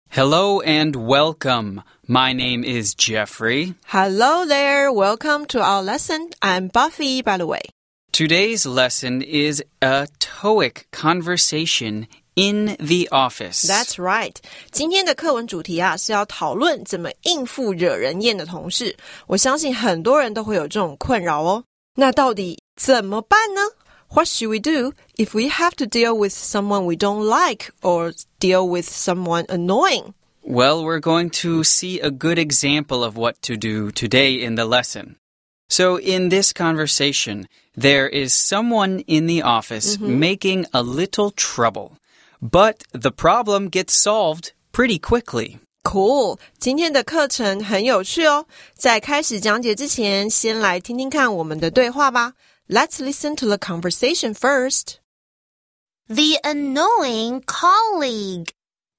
Hello and welcome. My name is Jeffrey. Hello there. Welcome to our lesson. I'm Buffy, by the way. Today's lesson is a TOEIC conversation in the office. That's right. 今天的课文主题是要讨论怎么应付惹人厌的同事。我相信很多人都会有这种困扰哦。那到底怎么办呢？What should we do if we have to deal with someone we don't like or deal with someone annoying? Well, we're going to see a good example of what to do today in the lesson. So in this conversation, there is someone in the office making a little trouble. But the problem gets solved pretty quickly. Cool. 今天的课程很有趣哦。在开始讲解之前，先来听听看我们的对话吧。Let's listen to the conversation first. The annoying colleague.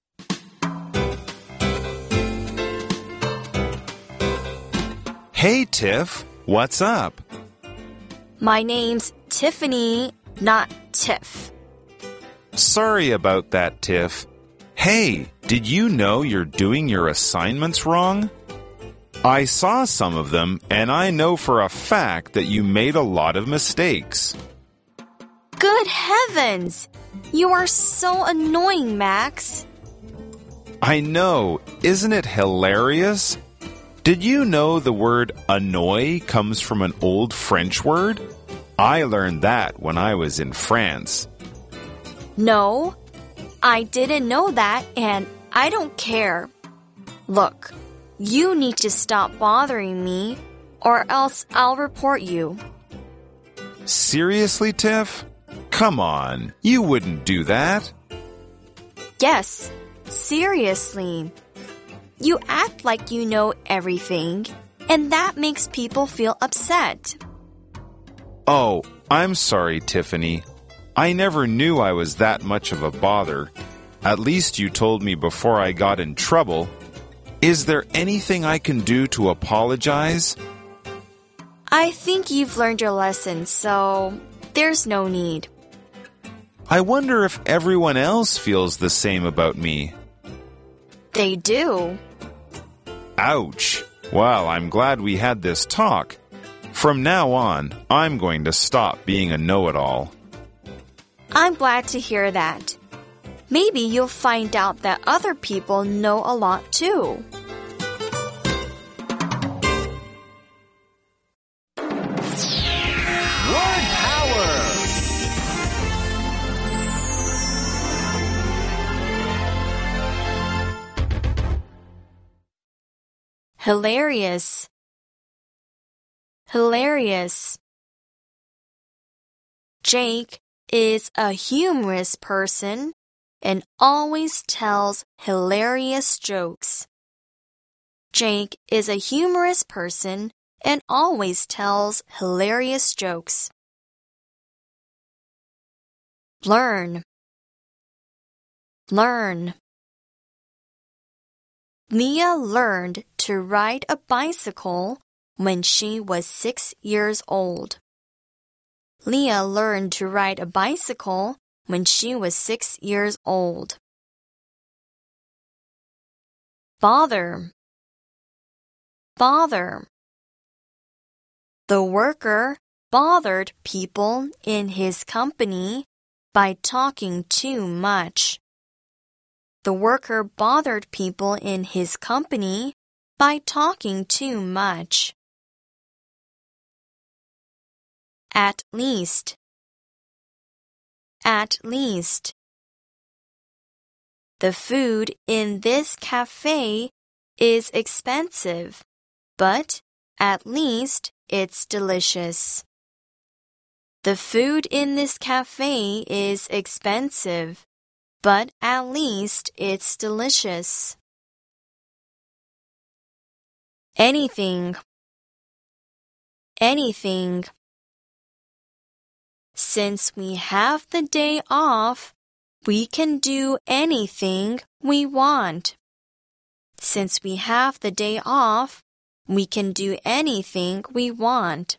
Hey, Tiff. What's up? My name's Tiffany, not Tiff. Sorry about that, Tiff. Hey, did you know you're doing your assignments wrong? I saw some of them, and I know for a fact that you made a lot of mistakes. Good heavens! You are so annoying, Max. I know. Isn't it hilarious? Did you know the word annoy comes from an old French word? I learned that when I was in France. No, I didn't know that, and I don't care. Look, you need to stop bothering me, or else I'll report you. Seriously, Tiff? Come on, you wouldn't do that. Yes, seriously. You act like you know everything, and that makes people feel upset. Oh, I'm sorry, Tiffany. I never knew I was that much of a bother. At least you told me before I got in trouble. Is there anything I can do to apologize? I think you've learned your lesson, so there's no need. I wonder if everyone else feels the same about me. They do. Ouch. Well, I'm glad we had this talk. From now on, I'm going to stop being a know-it-all. I'm glad to hear that. Maybe you'll find out that other people know a lot too. Word power! Hilarious. Hilarious. Jake is a humorous person and always tells hilarious jokes. Jake is a humorous person and always tells hilarious jokes. Learn. Learn. Leah learned to ride a bicycle when she was 6 years old. Leah learned to ride a bicycle when she was 6 years old. Bother. Bother. The worker bothered people in his company by talking too much. The worker bothered people in his company by talking too much. At least. At least. The food in this cafe is expensive, but at least it's delicious. The food in this cafe is expensive, but at least it's delicious. Anything. Anything. Since we have the day off, we can do anything we want. Since we have the day off, we can do anything we want.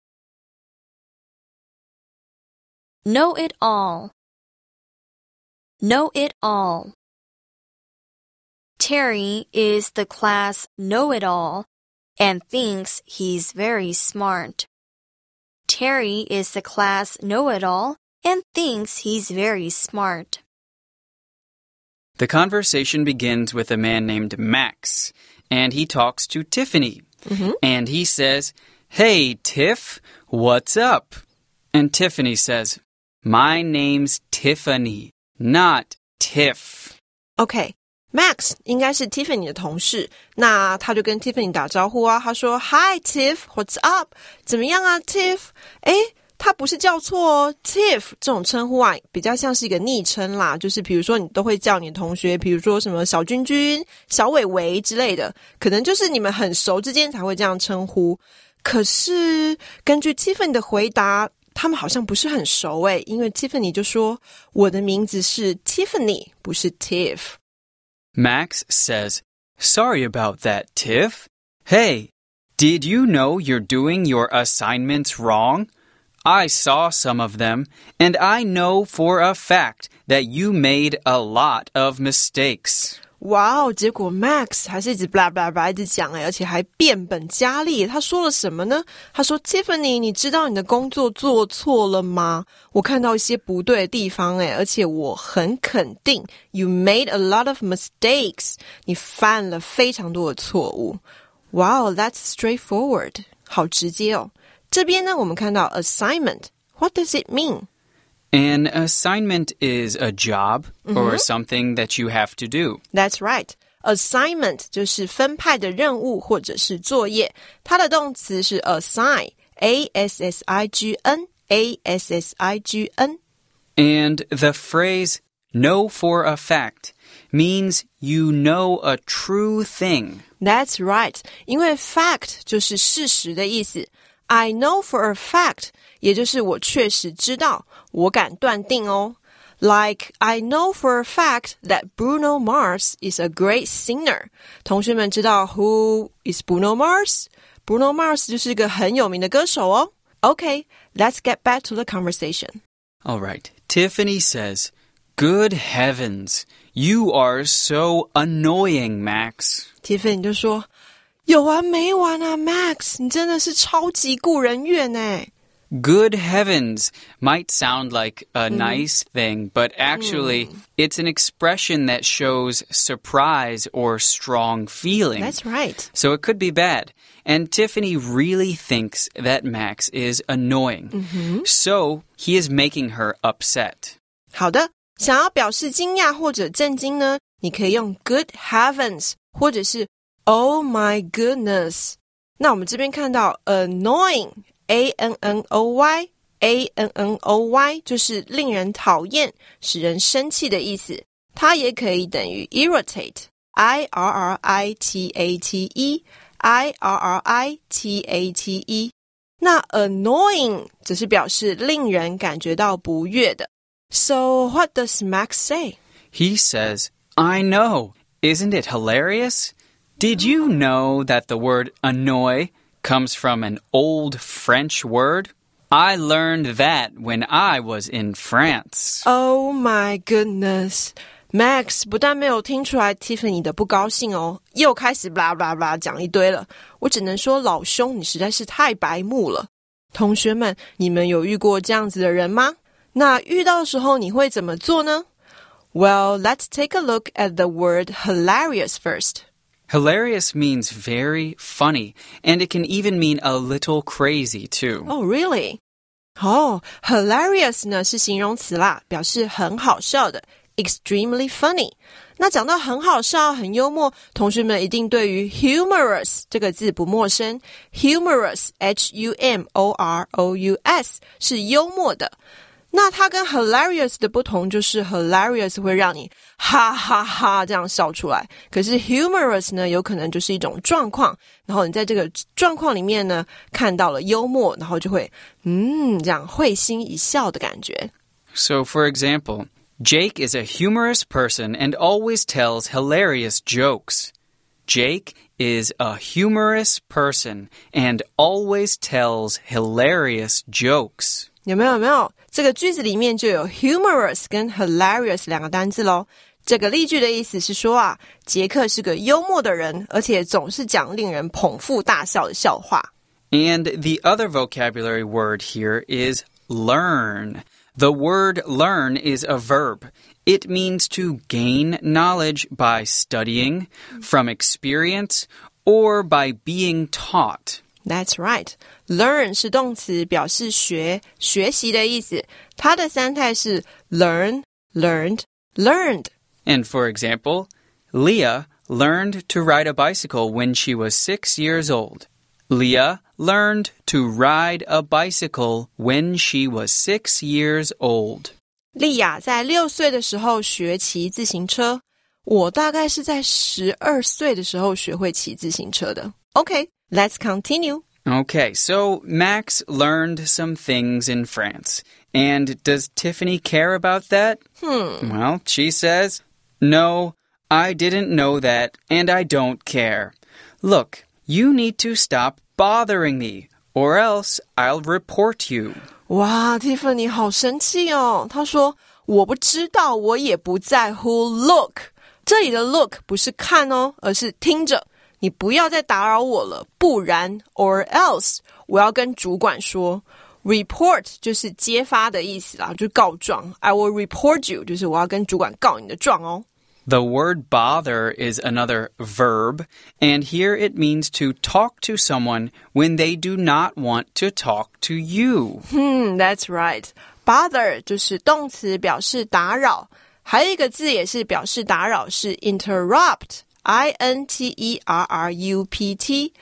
Know it all. Know it all. Terry is the class know-it-all and thinks he's very smart. Terry is the class know-it-all and thinks he's very smart. The conversation begins with a man named Max, and he talks to Tiffany. And he says, "Hey, Tiff, what's up?" And Tiffany says, "My name's Tiffany, not Tiff." OK, Max 应该是 Tiffany 的同事，那他就跟 Tiffany 打招呼啊，他说 Hi Tiff, what's up? 怎么样啊 Tiff? 诶，他不是叫错哦 Tiff 这种称呼啊，比较像是一个昵称啦，就是比如说你都会叫你的同学，比如说什么小君君、小伟伟之类的，可能就是你们很熟之间才会这样称呼。可是根据 Tiffany 的回答，他们好像不是很熟诶，因为 Tiffany 就说我的名字是 Tiffany， 不是 Tiff。Max says, "Sorry about that, Tiff. Hey, did you know you're doing your assignments wrong? I saw some of them, and I know for a fact that you made a lot of mistakes." 哇哦，结果 Max 还是一直 blah blah blah 一直讲而且还变本加厉。他说了什么呢？他说 Tiffany 你知道你的工作做错了吗？我看到一些不对的地方而且我很肯定 You made a lot of mistakes 你犯了非常多的错误。Wow, that's straightforward 好直接哦。这边呢我们看到 assignment What does it mean?An assignment is a job or something that you have to do. That's right. Assignment 就是分派的任务或者是作业。它的动词是 assign, A-S-S-I-G-N, A-S-S-I-G-N. And the phrase know for a fact means you know a true thing. That's right. 因为 fact 就是事实的意思。I know for a fact也就是我确实知道，我敢断定哦。Like, I know for a fact that Bruno Mars is a great singer. 同学们知道 Who is Bruno Mars? Bruno Mars 就是一个很有名的歌手哦。Okay, let's get back to the conversation. All right. Tiffany says, "Good heavens, you are so annoying, Max." Tiffany 就说有完没完啊 Max 你真的是超级顾人怨耶。 Good heavens might sound like a nice thing, but actually it's an expression that shows surprise or strong feeling. That's right. So it could be bad. And Tiffany really thinks that Max is annoying. So he is making her upset. 好的，想要表示惊讶或者震惊呢，你可以用 good heavens 或者是Oh my goodness. 那我们这边看到 annoying, A-N-N-O-Y, A-N-N-O-Y 就是令人讨厌，使人生气的意思。它也可以等于 irritate, I-R-R-I-T-A-T-E, I-R-R-I-T-A-T-E. 那 annoying 则是表示令人感觉到不悦的。So what does Max say? He says, "I know. Isn't it hilarious?Did you know that the word annoy comes from an old French word? I learned that when I was in France." Oh my goodness. Max 不但没有听出来 Tiffany 的不高兴哦，又开始 blah blah blah 讲一堆了。我只能说老兄你实在是太白目了。同学们，你们有遇过这样子的人吗？那遇到的时候你会怎么做呢？ Well, let's take a look at the word hilarious first.Hilarious means very funny, and it can even mean a little crazy, too. Oh, really? Hilarious 呢是形容词啦，表示很好笑的 extremely funny. 那讲到很好笑、很幽默，同学们一定对于 humorous 这个字不陌生。Humorous, H-U-M-O-R-O-U-S 是幽默的。那它跟 hilarious 的不同就是 hilarious 会让你哈哈哈这样笑出来，可是 humorous 呢有可能就是一种状况，然后你在这个状况里面呢看到了幽默，然后就会这样会心一笑的感觉。 So for example, Jake is a humorous person and always tells hilarious jokes. Jake is a humorous person and always tells hilarious jokes. 有没有？这个句子里面就有 humorous 跟 hilarious 两个单字咯。 这个例句的意思是说啊，杰克是个幽默的人，而且总是讲令人捧腹大笑的笑话。 And the other vocabulary word here is learn. The word learn is a verb. It means to gain knowledge by studying, from experience, or by being taught. That's right. Learn 是动词，表示学习的意思。它的三态是 learn, learned, learned. And for example, Leah learned to ride a bicycle when she was 6 years old. Leah learned to ride a bicycle when she was 6 years old. 莉亚在6岁的时候学骑自行车。我大概是在12岁的时候学会骑自行车的。Okay, let's continue. Okay, so Max learned some things in France. And does Tiffany care about that? Well, she says, "No, I didn't know that, and I don't care. Look, you need to stop bothering me, or else I'll report you." 哇 Tiffany 好生气哦。她说我不知道，我也不在乎。Look， 这里的 look 不是看哦，而是听着。你不要再打扰我了，不然 or else 我要跟主管说。Report 就是揭发的意思啦，就是告状。I will report you 就是我要跟主管告你的状哦。 The word bother is another verb, and here it means to talk to someone when they do not want to talk to you. That's right. Bother 就是动词，表示打扰。还有一个字也是表示打扰，是 interrupt. interrupt.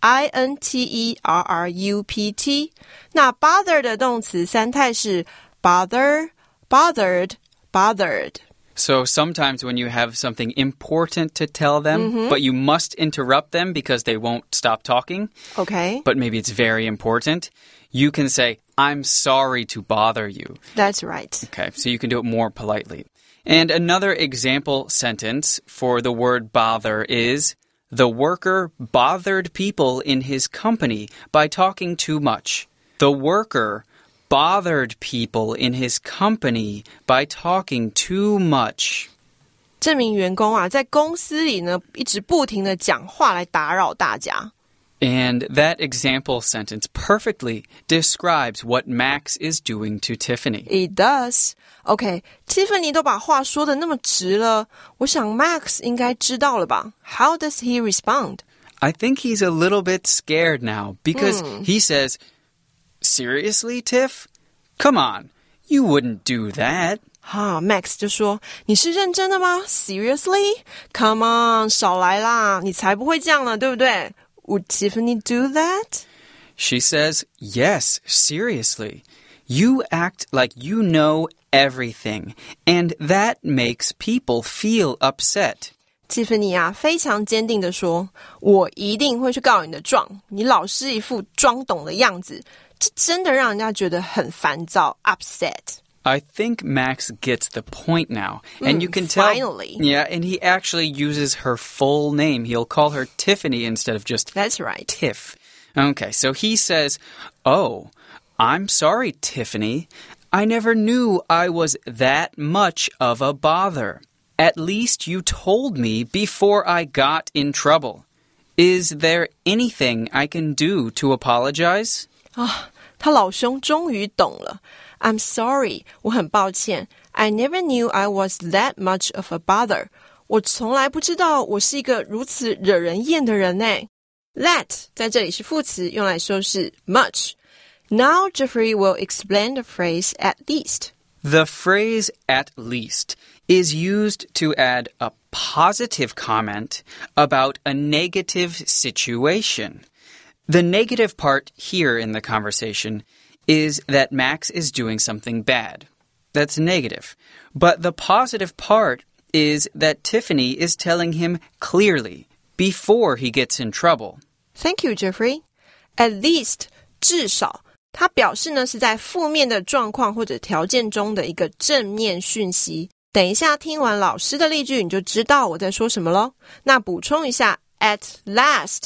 interrupt. 那 bother 的动词三态是 bother, bothered, bothered. So sometimes when you have something important to tell them, but you must interrupt them because they won't stop talking, Okay. but maybe it's very important, you can say, "I'm sorry to bother you." That's right. Okay, so you can do it more politely. And another example sentence for the word bother is, "The worker bothered people in his company by talking too much." The worker bothered people in his company by talking too much. 这名员工啊，在公司里呢，一直不停的讲话来打扰大家。 And that example sentence perfectly describes what Max is doing to Tiffany. It does. Okay, Tiffany 都把话说得那么直了，我想 Max 应该知道了吧？ How does he respond? I think he's a little bit scared now because he says, "Seriously, Tiff? Come on, you wouldn't do that." Max 就说你是认真的吗 Seriously? Come on, 少来啦，你才不会这样呢，对不对？ Would Tiffany do that? She says, "Yes, seriously. You act like you know everything, and that makes people feel upset." Tiffany 啊，非常坚定地说，我一定会去告你的状，你老是一副装懂的样子，这真的让人家觉得很烦躁 upset. I think Max gets the point now. And you can tell... Finally. Yeah, and he actually uses her full name. He'll call her Tiffany instead of just That's right. Tiff. Okay, so he says, "Oh, I'm sorry, Tiffany. I never knew I was that much of a bother. At least you told me before I got in trouble. Is there anything I can do to apologize?" 他老兄终于懂了。I'm sorry, 我很抱歉。I never knew I was that much of a bother. 我从来不知道我是一个如此惹人厌的人呢。That 在这里是副词，用来说是 much. Now Jeffrey will explain the phrase at least. The phrase "at least" is used to add a positive comment about a negative situation. The negative part here in the conversation is that Max is doing something bad. That's negative. But the positive part is that Tiffany is telling him clearly before he gets in trouble. Thank you, Jeffrey. At least, 至少，它表示呢是在负面的状况或者条件中的一个正面讯息。等一下听完老师的例句，你就知道我在说什么咯。那补充一下 ，at last,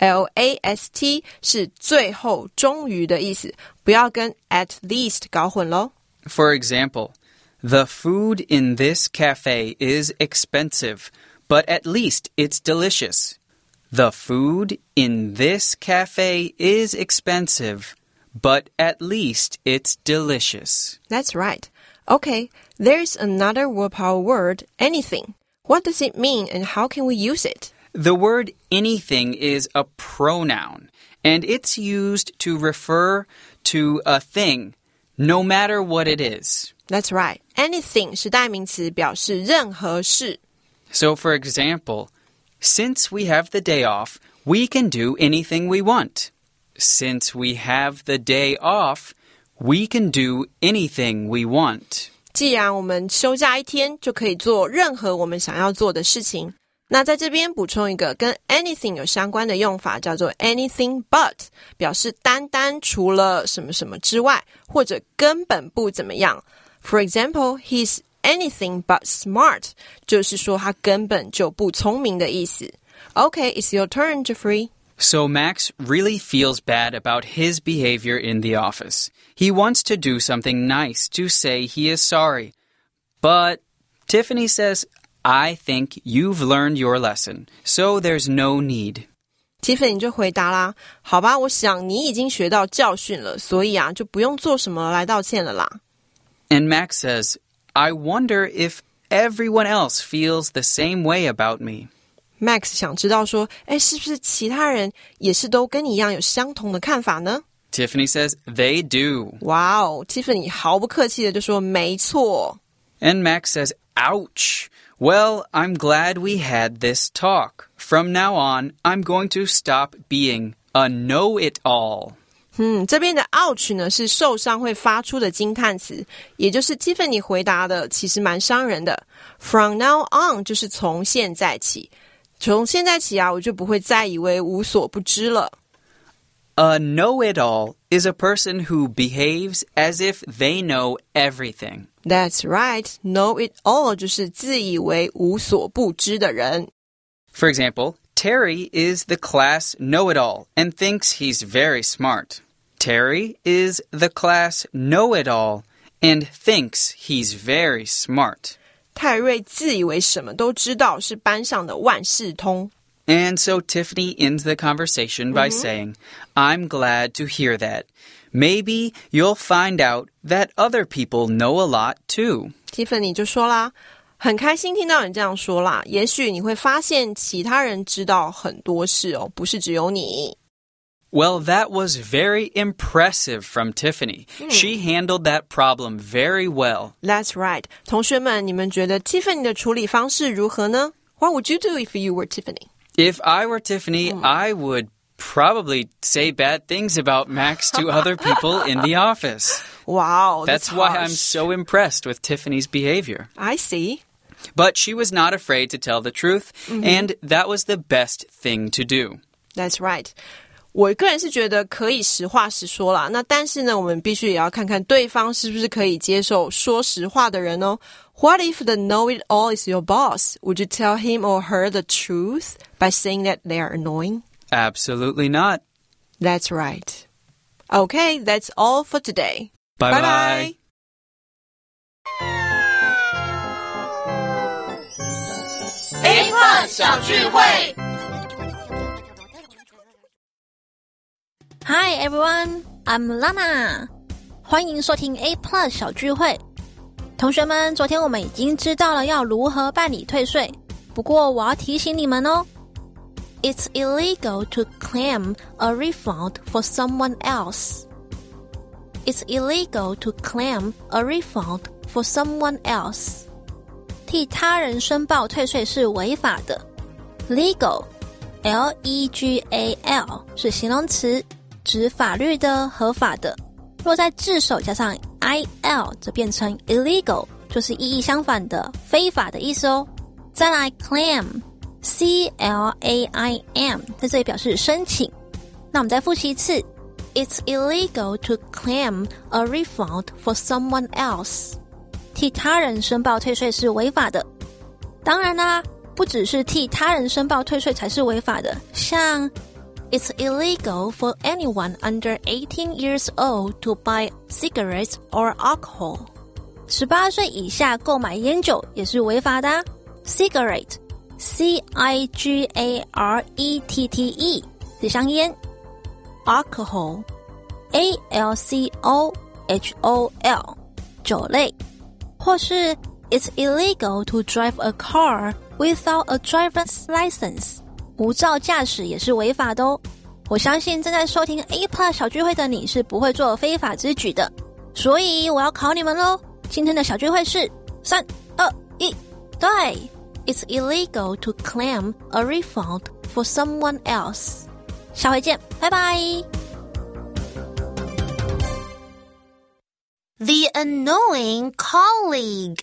L-A-S-T 是最后终于的意思，不要跟 at least 搞混咯。 For example, The food in this cafe is expensive, but at least it's delicious. The food in this cafe is expensive, but at least it's delicious. That's right. Okay, there's another word power word, anything. What does it mean and how can we use it? The word anything is a pronoun, and it's used to refer to a thing, no matter what it is. That's right. Anything 是代名词，表示任何事。 So, for example, since we have the day off, we can do anything we want. Since we have the day off, we can do anything we want. 既然我们休假一天，就可以做任何我们想要做的事情。那在这边补充一个跟 anything 有相关的用法，叫做 anything but， 表示单单除了什么什么之外，或者根本不怎么样。For example, he's anything but smart， 就是说他根本就不聪明的意思。Okay, it's your turn, Jeffrey. So Max really feels bad about his behavior in the office. He wants to do something nice to say he is sorry. But Tiffany says, I think you've learned your lesson, so there's no need. Tiffany 就回答啦，好吧，我想你已经学到教训了，所以就不用做什么来道歉了啦。 And Max says, I wonder if everyone else feels the same way about me. Max 想知道说，是不是其他人也是都跟你一样有相同的看法呢？ Tiffany says, they do. 哇哦 Tiffany 毫不客气的就说没错。 And Max says, ouch. Well, I'm glad we had this talk. From now on, I'm going to stop being a know-it-all. 这边的 ouch 呢是受伤会发出的惊叹词，也就是 Tiffany 回答的其实蛮伤人的。From now on 就是从现在起，从现在起我就不会再以为无所不知了。 A know-it-all is a person who behaves as if they know everything. That's right. Know-it-all 就是自以为无所不知的人。 For example, Terry is the class know-it-all and thinks he's very smart. Terry is the class know-it-all and thinks he's very smart. 泰瑞自以为什么都知道，是班上的万事通。 And so Tiffany ends the conversation by saying, I'm glad to hear that. Maybe you'll find out that other people know a lot too. Tiffany 就说啦，很开心听到你这样说啦，也许你会发现其他人知道很多事哦，不是只有你。 Well, that was very impressive from Tiffany. She handled that problem very well. That's right. 同学们，你们觉得 Tiffany 的处理方式如何呢？ What would you do if you were Tiffany? If I were Tiffany, I would probably say bad things about Max to other people in the office. Wow, That's why I'm so impressed with Tiffany's behavior. I see. But she was not afraid to tell the truth, and that was the best thing to do. That's right. 我个人是觉得可以实话实说啦，那但是呢，我们必须也要看看对方是不是可以接受说实话的人哦。What if the know-it-all is your boss? Would you tell him or her the truth by saying that they are annoying? Absolutely not. That's right. Okay, that's all for today. Bye-bye. A+ 小聚会。 Hi everyone, I'm Lana. 欢迎收听 A+ 小聚会。同学们，昨天我们已经知道了要如何办理退税，不过我要提醒你们哦。It's illegal to claim a refund for someone else. It's illegal to claim a refund for someone else. 替他人申报退税是违法的。Legal, L-E-G-A-L 是形容词，指法律的、合法的。若在字首加上 il 则变成 illegal， 就是意义相反的非法的意思哦。再来 claim C-L-A-I-M 在这里表示申请。那我们再复习一次 It's illegal to claim a refund for someone else. 替他人申报退税是违法的。当然啦，不只是替他人申报退税才是违法的，像It's illegal for anyone under 18 years old to buy cigarettes or alcohol. 18岁以下购买烟酒也是违法的。Cigarette, C-I-G-A-R-E-T-T-E 是香烟。Alcohol, A-L-C-O-H-O-L 酒类。或是 It's illegal to drive a car without a driver's license 无照驾驶也是违法的哦。我相信正在收听 A Plus 小聚会的你是不会做非法之举的，所以我要考你们咯。今天的小聚会是3、2、1，对 It's illegal to claim a refund for someone else 下回见，拜拜。 The annoying colleague.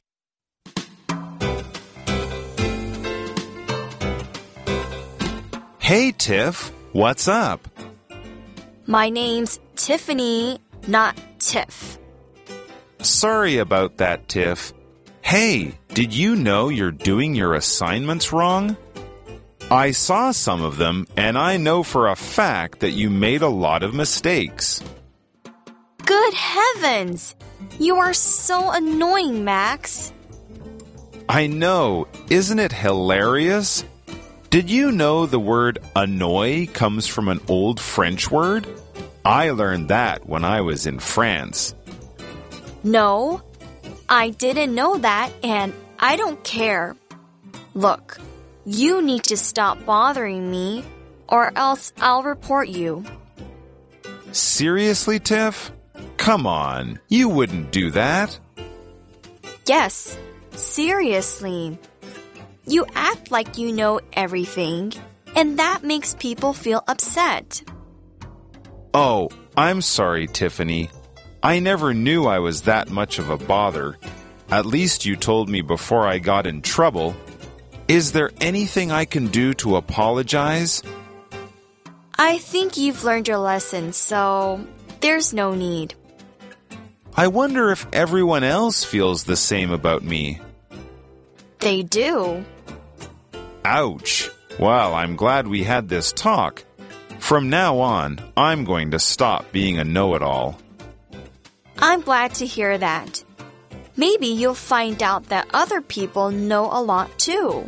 Hey, Tiff, what's up? My name's Tiffany, not Tiff. Sorry about that, Tiff. Hey, did you know you're doing your assignments wrong? I saw some of them, and I know for a fact that you made a lot of mistakes. Good heavens! You are so annoying, Max. I know. Isn't it hilarious? Did you know the word annoy comes from an old French word? I learned that when I was in France. No, I didn't know that, and I don't care. Look, you need to stop bothering me, or else I'll report you. Seriously, Tiff? Come on, you wouldn't do that. Yes, seriously. You act like you know everything, and that makes people feel upset. Oh, I'm sorry, Tiffany. I never knew I was that much of a bother. At least you told me before I got in trouble. Is there anything I can do to apologize? I think you've learned your lesson, so there's no need. I wonder if everyone else feels the same about me. They do. Ouch. Well, I'm glad we had this talk. From now on, I'm going to stop being a know-it-all. I'm glad to hear that. Maybe you'll find out that other people know a lot too.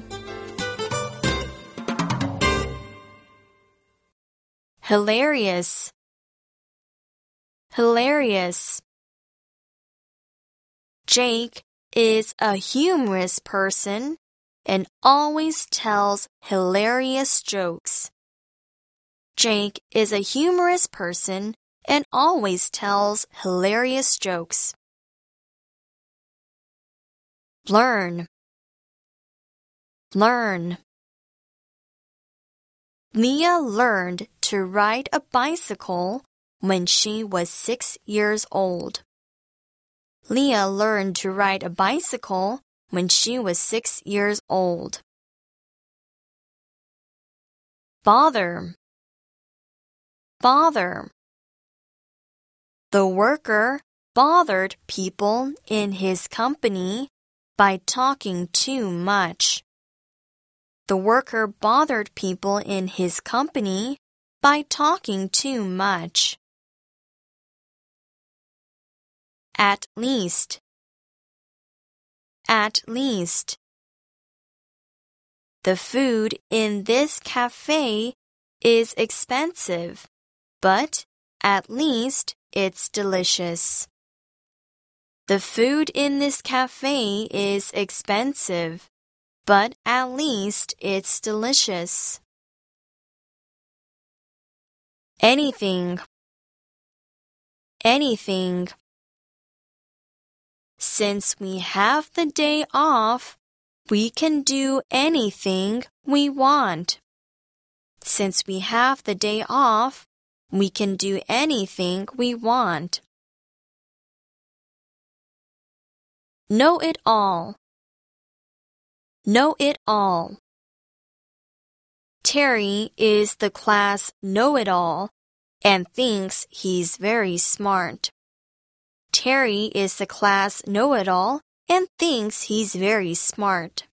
Hilarious. Hilarious. Jake is a humorous person and always tells hilarious jokes. Jake is a humorous person and always tells hilarious jokes. Learn. Learn. Leah learned to ride a bicycle when she was 6 years old. Leah learned to ride a bicycle when she was 6 years old. Bother. Bother. The worker bothered people in his company by talking too much. The worker bothered people in his company by talking too much. At least. At least. The food in this cafe is expensive, but at least it's delicious. The food in this cafe is expensive, but at least it's delicious. Anything. Anything. Since we have the day off, we can do anything we want. Since we have the day off, we can do anything we want. Know it all. Know it all. Terry is the class know-it-all and thinks he's very smart. Terry is the class know-it-all and thinks he's very smart.